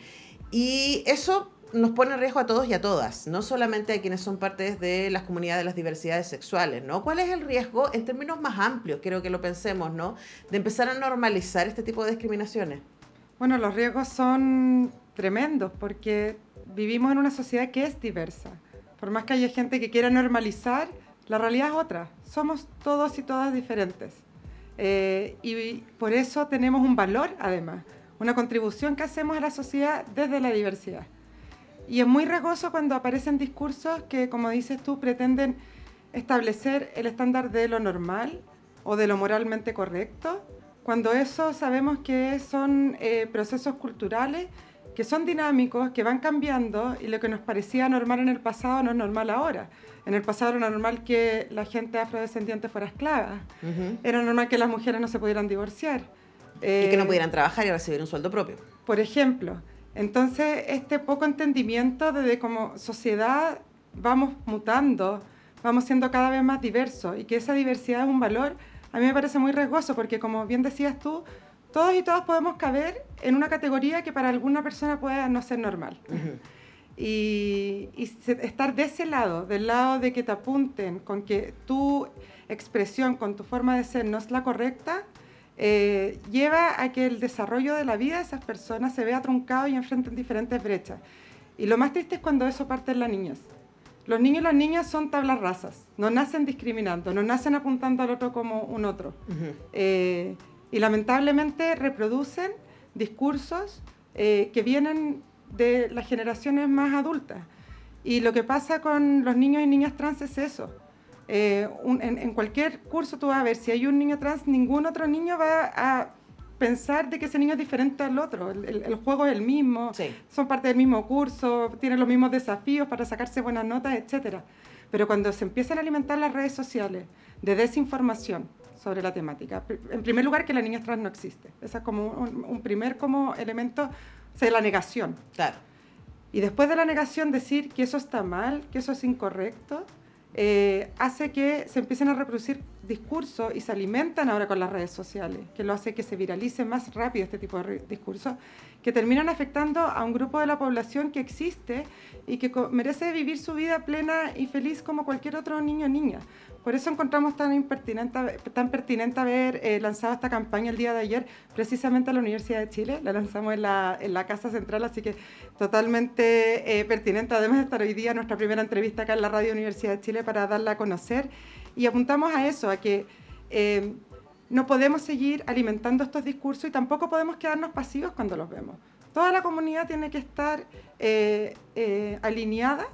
Y eso nos pone en riesgo a todos y a todas, no solamente a quienes son partes de las comunidades de las diversidades sexuales, ¿no? ¿Cuál es el riesgo en términos más amplios, quiero que lo pensemos, ¿no?, de empezar a normalizar este tipo de discriminaciones? Bueno, los riesgos son tremendos porque vivimos en una sociedad que es diversa. Por más que haya gente que quiera normalizar, la realidad es otra. Somos todos y todas diferentes. Eh, y por eso tenemos un valor, además, una contribución que hacemos a la sociedad desde la diversidad. Y es muy riesgoso cuando aparecen discursos que, como dices tú, pretenden establecer el estándar de lo normal o de lo moralmente correcto, cuando eso sabemos que son eh, procesos culturales que son dinámicos, que van cambiando, y lo que nos parecía normal en el pasado no es normal ahora. En el pasado era normal que la gente afrodescendiente fuera esclava, uh-huh, era normal que las mujeres no se pudieran divorciar. Eh, y que no pudieran trabajar y recibir un sueldo propio. Por ejemplo. Entonces, este poco entendimiento de, de como sociedad vamos mutando, vamos siendo cada vez más diversos, y que esa diversidad es un valor, a mí me parece muy riesgoso, porque como bien decías tú, todos y todas podemos caber en una categoría que para alguna persona pueda no ser normal. Uh-huh. Y, y estar de ese lado, del lado de que te apunten con que tu expresión, con tu forma de ser no es la correcta, Eh, lleva a que el desarrollo de la vida de esas personas se vea truncado y enfrenten diferentes brechas. Y lo más triste es cuando eso parte en las niñas. Los niños y las niñas son tablas rasas, no nacen discriminando, no nacen apuntando al otro como un otro. Uh-huh. Eh, y lamentablemente reproducen discursos eh, que vienen de las generaciones más adultas. Y lo que pasa con los niños y niñas trans es eso. Eh, un, en, en cualquier curso tú vas a ver, si hay un niño trans, ningún otro niño va a pensar de que ese niño es diferente al otro. El, el, el juego es el mismo, sí, son parte del mismo curso, tienen los mismos desafíos para sacarse buenas notas, etcétera. Pero cuando se empiezan a alimentar las redes sociales de desinformación sobre la temática, en primer lugar, que la niña trans no existe. Ese es como un, un primer como elemento, o sea, la negación. Claro. Y después de la negación, decir que eso está mal, que eso es incorrecto, Eh, hace que se empiecen a reproducir discursos y se alimentan ahora con las redes sociales, que lo hace que se viralice más rápido este tipo de discursos, que terminan afectando a un grupo de la población que existe y que merece vivir su vida plena y feliz como cualquier otro niño o niña. Por eso encontramos tan impertinente, tan pertinente haber eh, lanzado esta campaña el día de ayer, precisamente a la Universidad de Chile. La lanzamos en la, en la Casa Central, así que totalmente eh, pertinente, además de estar hoy día nuestra primera entrevista acá en la Radio Universidad de Chile para darla a conocer. Y apuntamos a eso, a que eh, no podemos seguir alimentando estos discursos y tampoco podemos quedarnos pasivos cuando los vemos. Toda la comunidad tiene que estar eh, eh, alineada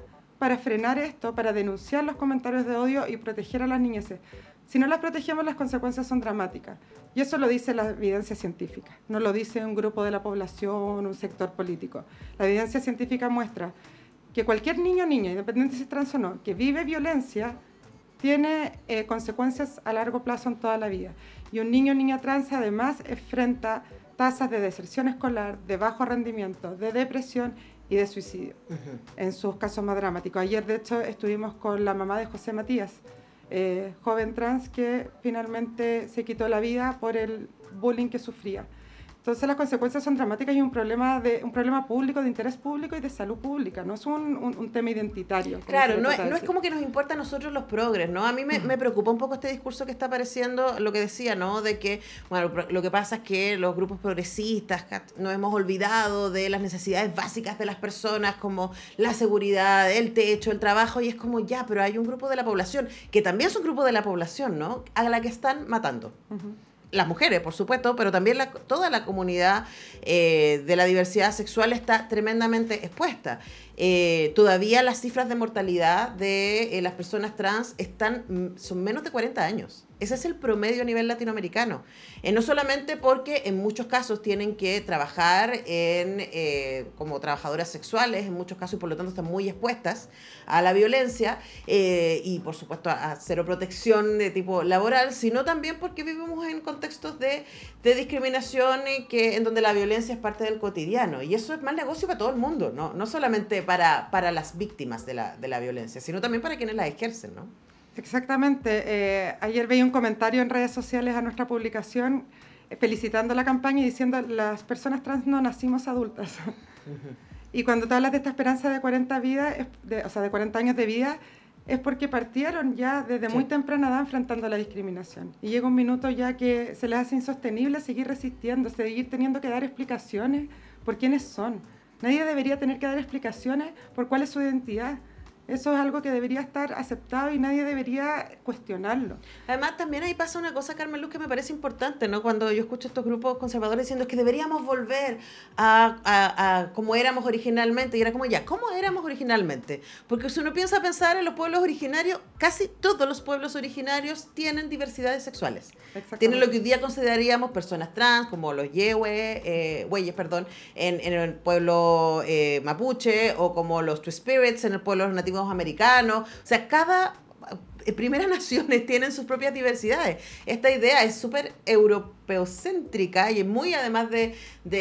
para frenar esto, para denunciar los comentarios de odio y proteger a las niñeces. Si no las protegemos, las consecuencias son dramáticas. Y eso lo dice la evidencia científica, no lo dice un grupo de la población, un sector político. La evidencia científica muestra que cualquier niño o niña, independiente si es trans o no, que vive violencia, tiene eh, consecuencias a largo plazo en toda la vida. Y un niño o niña trans además enfrenta tasas de deserción escolar, de bajo rendimiento, de depresión y de suicidio, uh-huh. en sus casos más dramáticos. Ayer, de hecho, estuvimos con la mamá de José Matías, eh, joven trans que finalmente se quitó la vida por el bullying que sufría. Entonces las consecuencias son dramáticas y un problema de un problema público, de interés público y de salud pública, no es un, un, un tema identitario. Claro, no es, no es como que nos importa a nosotros los progres, ¿no? A mí me, me preocupa un poco este discurso que está apareciendo, lo que decía, ¿no? De que, bueno, lo que pasa es que los grupos progresistas nos hemos olvidado de las necesidades básicas de las personas, como la seguridad, el techo, el trabajo, y es como, ya, pero hay un grupo de la población, que también es un grupo de la población, ¿no? A la que están matando. Uh-huh. Las mujeres, por supuesto, pero también la, toda la comunidad eh, de la diversidad sexual está tremendamente expuesta. Eh, todavía las cifras de mortalidad de eh, las personas trans están, son menos de cuarenta años. Ese es el promedio a nivel latinoamericano. Eh, no solamente porque en muchos casos tienen que trabajar en, eh, como trabajadoras sexuales, en muchos casos, y por lo tanto están muy expuestas a la violencia eh, y, por supuesto, a, a cero protección de tipo laboral, sino también porque vivimos en contextos de, de discriminación eh, que, en donde la violencia es parte del cotidiano. Y eso es más negocio para todo el mundo, ¿no? No solamente para, para las víctimas de la, de la violencia, sino también para quienes la ejercen, ¿no? Exactamente. Eh, ayer veía un comentario en redes sociales a nuestra publicación eh, felicitando la campaña y diciendo las personas trans no nacimos adultas. Uh-huh. Y cuando tú hablas de esta esperanza de cuarenta vidas, de, o sea, de cuarenta años de vida, es porque partieron ya desde sí. muy temprana edad enfrentando la discriminación. Y llega un minuto ya que se les hace insostenible seguir resistiendo, seguir teniendo que dar explicaciones por quiénes son. Nadie debería tener que dar explicaciones por cuál es su identidad. Eso es algo que debería estar aceptado y nadie debería cuestionarlo. Además, también ahí pasa una cosa, Carmen Luz, que me parece importante, ¿no? Cuando yo escucho estos grupos conservadores diciendo que deberíamos volver a, a, a como éramos originalmente. Y era como, ya, ¿cómo éramos originalmente? Porque si uno piensa pensar en los pueblos originarios, casi todos los pueblos originarios tienen diversidades sexuales. Tienen lo que hoy día consideraríamos personas trans, como los yehue, eh, hueyes, perdón, en, en el pueblo eh, mapuche, o como los Two Spirits en el pueblo nativo americanos. O sea, cada eh, primeras naciones tienen sus propias diversidades. Esta idea es súper europeocéntrica y muy además de,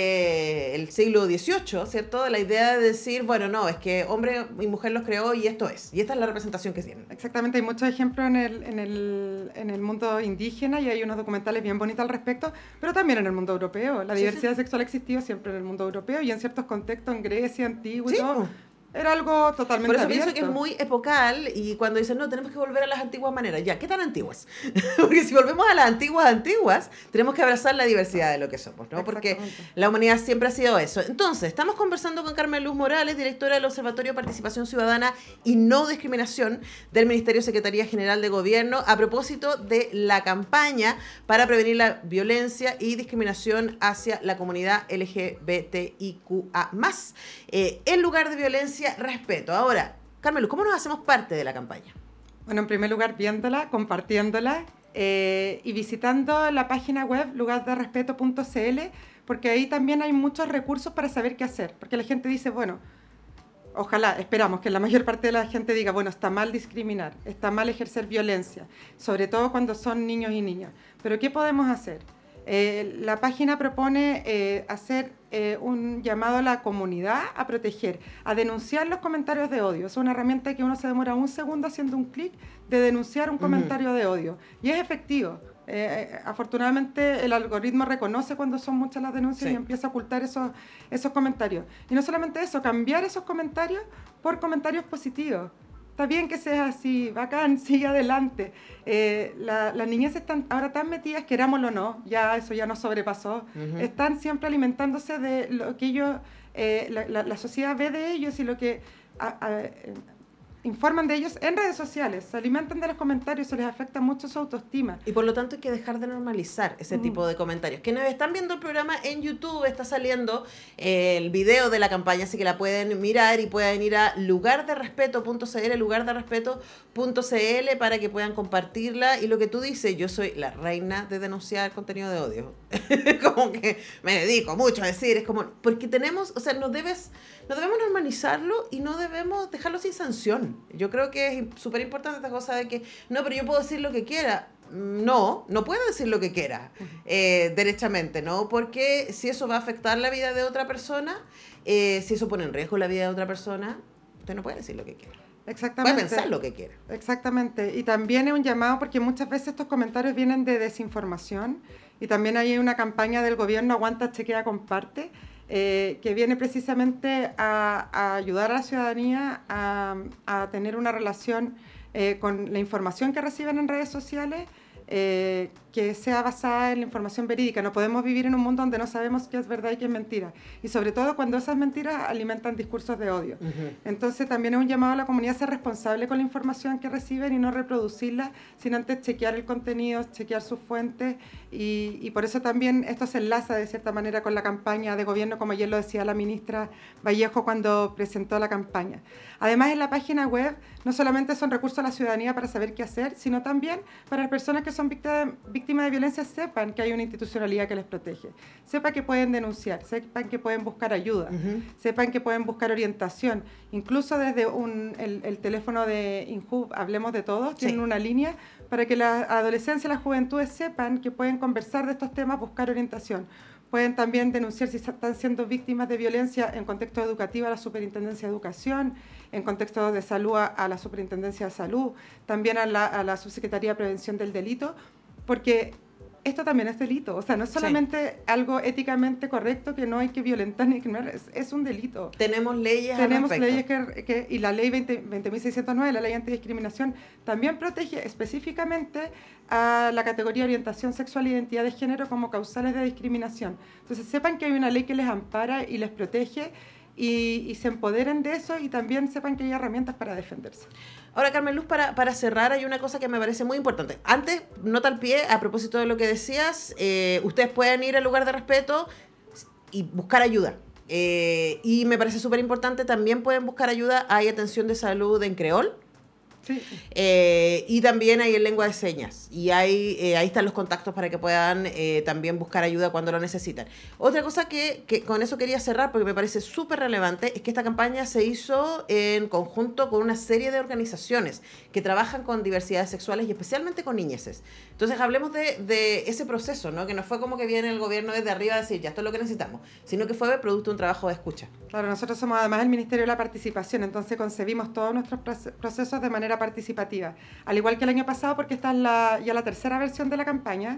de el siglo dieciocho, ¿cierto? De la idea de decir, bueno, no, es que hombre y mujer los creó y esto es. Y esta es la representación que tienen. Exactamente, hay muchos ejemplos en el, en el, en el mundo indígena y hay unos documentales bien bonitos al respecto, pero también en el mundo europeo. La diversidad sí, sí. sexual ha existido siempre en el mundo europeo y en ciertos contextos, en Grecia, Antigua y sí, todo. Era algo totalmente Por eso abierto. Pienso que es muy epocal y cuando dicen, no, tenemos que volver a las antiguas maneras. Ya, ¿qué tan antiguas? Porque si volvemos a las antiguas antiguas, tenemos que abrazar la diversidad de lo que somos, ¿no? Porque la humanidad siempre ha sido eso. Entonces, estamos conversando con Carmen Luz Morales, directora del Observatorio de Participación Ciudadana y No Discriminación del Ministerio de Secretaría General de Gobierno, a propósito de la campaña para prevenir la violencia y discriminación hacia la comunidad L G B T I Q A más. Eh, en lugar de violencia, respeto. Ahora, Carmen Luz, ¿cómo nos hacemos parte de la campaña? Bueno, en primer lugar, viéndola, compartiéndola eh, y visitando la página web lugar de respeto punto c l, porque ahí también hay muchos recursos para saber qué hacer. Porque la gente dice, bueno, ojalá, esperamos que la mayor parte de la gente diga, bueno, está mal discriminar, está mal ejercer violencia, sobre todo cuando son niños y niñas. Pero ¿qué podemos hacer? Eh, la página propone eh, hacer eh, un llamado a la comunidad a proteger, a denunciar los comentarios de odio. Es una herramienta que uno se demora un segundo haciendo un clic de denunciar un comentario uh-huh. de odio. Y es efectivo. Eh, afortunadamente el algoritmo reconoce cuando son muchas las denuncias sí. y empieza a ocultar esos, esos comentarios. Y no solamente eso, cambiar esos comentarios por comentarios positivos. Está bien que sea así, bacán, sigue adelante. Eh, la, las niñas están ahora tan metidas, querámoslo o no, ya eso ya nos sobrepasó. Uh-huh. Están siempre alimentándose de lo que ellos, eh, la, la, la sociedad ve de ellos y lo que a, a, informan de ellos en redes sociales, se alimentan de los comentarios, se les afecta mucho su autoestima. Y por lo tanto hay que dejar de normalizar ese mm. tipo de comentarios. Quienes están viendo el programa en YouTube, está saliendo eh, el video de la campaña, así que la pueden mirar y pueden ir a lugar de respeto punto c l, lugar de respeto punto c l, para que puedan compartirla. Y lo que tú dices, yo soy la reina de denunciar contenido de odio. Como que me dedico mucho a decir, es como, porque tenemos, o sea, no debes, no debemos normalizarlo y no debemos dejarlo sin sanción. Yo creo que es súper importante esta cosa de que, no, pero yo puedo decir lo que quiera. No, no puedo decir lo que quiera, eh, derechamente, ¿no? Porque si eso va a afectar la vida de otra persona, eh, si eso pone en riesgo la vida de otra persona, usted no puede decir lo que quiera. Exactamente. Puede pensar lo que quiera. Exactamente. Y también es un llamado, porque muchas veces estos comentarios vienen de desinformación, y también hay una campaña del gobierno, Aguanta, Chequea, Comparte, Eh, que viene precisamente a, a ayudar a la ciudadanía a, a tener una relación eh, con la información que reciben en redes sociales, eh, que sea basada en la información verídica. No podemos vivir en un mundo donde no sabemos qué es verdad y qué es mentira. Y sobre todo cuando esas mentiras alimentan discursos de odio. Uh-huh. Entonces también es un llamado a la comunidad a ser responsable con la información que reciben y no reproducirla, sin antes chequear el contenido, chequear sus fuentes. Y, y por eso también esto se enlaza de cierta manera con la campaña de gobierno, como ayer lo decía la ministra Vallejo cuando presentó la campaña. Además, en la página web no solamente son recursos a la ciudadanía para saber qué hacer, sino también para las personas que son víctimas de víctimas de violencia sepan que hay una institucionalidad que les protege, sepan que pueden denunciar, sepan que pueden buscar ayuda, uh-huh. sepan que pueden buscar orientación, incluso desde un, el, el teléfono de INJUV, Hablemos de Todos, tienen sí. una línea para que la adolescencia y las juventudes sepan que pueden conversar de estos temas, buscar orientación. Pueden también denunciar si están siendo víctimas de violencia en contexto educativo a la Superintendencia de Educación, en contexto de salud a, a la Superintendencia de Salud, también a la, a la Subsecretaría de Prevención del Delito, porque esto también es delito, o sea, no es solamente sí. algo éticamente correcto que no hay que violentar ni discriminar, es, es un delito. Tenemos leyes Tenemos leyes que, que, y la ley veinte mil seiscientos nueve, la ley antidiscriminación, también protege específicamente a la categoría de orientación sexual e identidad de género como causales de discriminación. Entonces sepan que hay una ley que les ampara y les protege y, y se empoderen de eso, y también sepan que hay herramientas para defenderse. Ahora, Carmen Luz, para, para cerrar, hay una cosa que me parece muy importante. Antes, nota al pie, a propósito de lo que decías, eh, ustedes pueden ir al lugar de respeto y buscar ayuda. Eh, y me parece súper importante, también pueden buscar ayuda. Hay atención de salud en creol. Sí. Eh, y también hay en lengua de señas, y hay, eh, ahí están los contactos para que puedan eh, también buscar ayuda cuando lo necesitan. Otra cosa que, que con eso quería cerrar, porque me parece súper relevante, es que esta campaña se hizo en conjunto con una serie de organizaciones que trabajan con diversidades sexuales y especialmente con niñeces. Entonces hablemos de, de ese proceso, ¿no? Que no fue como que viene el gobierno desde arriba a decir, ya, esto es lo que necesitamos, sino que fue producto de un trabajo de escucha. Claro, nosotros somos además el Ministerio de la Participación, entonces concebimos todos nuestros procesos de manera participativa, al igual que el año pasado, porque esta es la, ya la tercera versión de la campaña,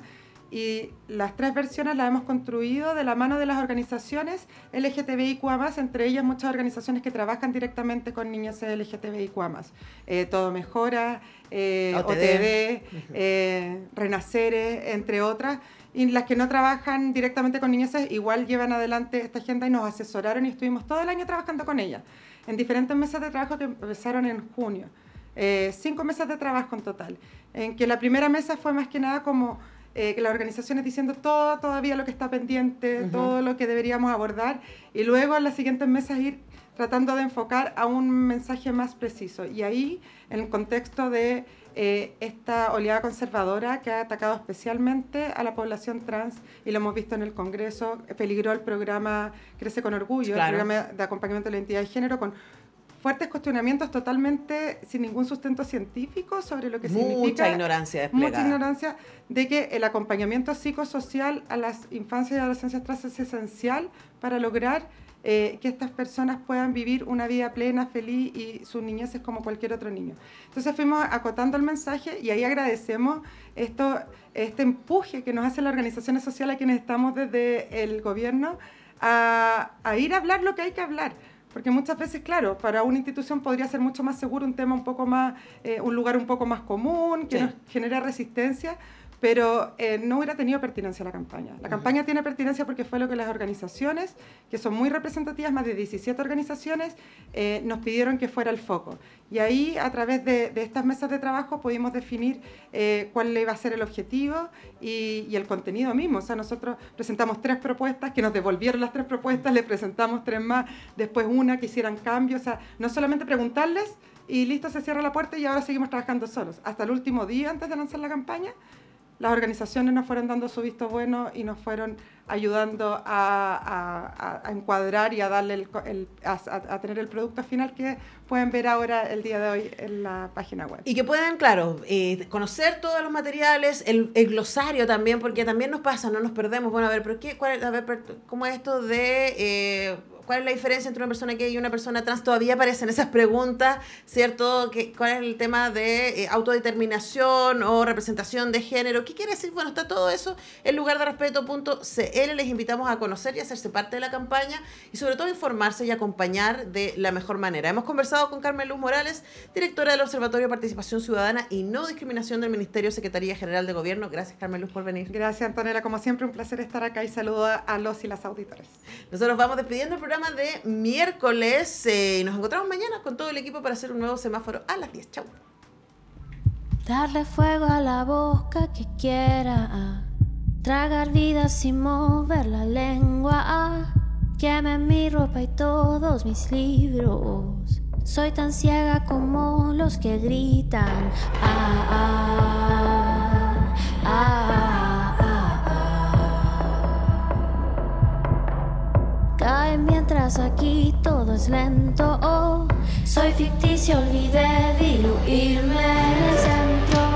y las tres versiones las hemos construido de la mano de las organizaciones L G T B I Q A más, entre ellas muchas organizaciones que trabajan directamente con niñas L G T B I Q A más, eh, Todo Mejora, eh, O T D, uh-huh. eh, Renaceres, entre otras, y las que no trabajan directamente con niñas igual llevan adelante esta agenda y nos asesoraron, y estuvimos todo el año trabajando con ellas, en diferentes mesas de trabajo que empezaron en junio. Eh, cinco mesas de trabajo en total, en que la primera mesa fue más que nada como eh, que las organizaciones diciendo todo todavía lo que está pendiente, uh-huh. todo lo que deberíamos abordar, y luego en las siguientes mesas ir tratando de enfocar a un mensaje más preciso, y ahí en el contexto de eh, esta oleada conservadora que ha atacado especialmente a la población trans, y lo hemos visto en el Congreso, peligró el programa Crece con Orgullo, claro. el programa de acompañamiento de la identidad de género, con fuertes cuestionamientos totalmente sin ningún sustento científico sobre lo que mucha significa. Mucha ignorancia desplegada. Mucha ignorancia de que el acompañamiento psicosocial a las infancias y adolescencias trans es esencial para lograr eh, que estas personas puedan vivir una vida plena, feliz, y su niñez es como cualquier otro niño. Entonces fuimos acotando el mensaje, y ahí agradecemos esto, este empuje que nos hacen las organizaciones sociales a quienes estamos desde el gobierno a, a ir a hablar lo que hay que hablar. Porque muchas veces, claro, para una institución podría ser mucho más seguro un tema un poco más, eh, un lugar un poco más común, que sí. nos genera resistencia, pero eh, no hubiera tenido pertinencia la campaña. La campaña uh-huh. tiene pertinencia porque fue lo que las organizaciones, que son muy representativas, más de diecisiete organizaciones, eh, nos pidieron que fuera el foco. Y ahí, a través de, de estas mesas de trabajo, pudimos definir eh, cuál iba a ser el objetivo y, y el contenido mismo. O sea, nosotros presentamos tres propuestas, que nos devolvieron las tres propuestas, le presentamos tres más, después una que hicieran cambios. O sea, no solamente preguntarles y listo, se cierra la puerta y ahora seguimos trabajando solos. Hasta el último día, antes de lanzar la campaña, las organizaciones nos fueron dando su visto bueno y nos fueron ayudando a, a, a encuadrar y a darle el, el, a, a tener el producto final que pueden ver ahora el día de hoy en la página web. Y que puedan, claro, eh, conocer todos los materiales, el, el glosario también, porque también nos pasa, no nos perdemos. Bueno, a ver, pero qué, cuál, a ver, ¿cómo es esto de eh, cuál es la diferencia entre una persona gay y una persona trans? Todavía aparecen esas preguntas, ¿cierto? ¿Qué, ¿Cuál es el tema de eh, autodeterminación o representación de género? ¿Qué quiere decir? Bueno, está todo eso en lugar de respeto punto c l. Les invitamos a conocer y hacerse parte de la campaña y sobre todo informarse y acompañar de la mejor manera. Hemos conversado con Carmen Luz Morales, directora del Observatorio de Participación Ciudadana y No Discriminación del Ministerio Secretaría General de Gobierno. Gracias, Carmen Luz, por venir. Gracias, Antonella. Como siempre, un placer estar acá y saludo a, a los y las auditores. Nosotros vamos despidiendo el programa de miércoles y eh, nos encontramos mañana con todo el equipo para hacer un nuevo semáforo a las diez. Chau. Darle fuego a la boca que quiera, tragar vida sin mover la lengua, quemen mi ropa y todos mis libros. Soy tan ciega como los que gritan. Ah, ah, ah, ah, ah. Caen mientras aquí todo es lento. Oh, soy ficticio, olvidé diluirme en el centro.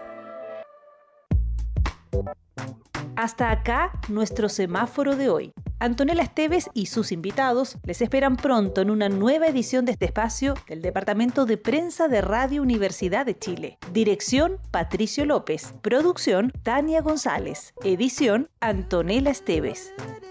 Hasta acá nuestro semáforo de hoy. Antonella Esteves y sus invitados les esperan pronto en una nueva edición de este espacio del Departamento de Prensa de Radio Universidad de Chile. Dirección, Patricio López. Producción, Tania González. Edición, Antonella Esteves.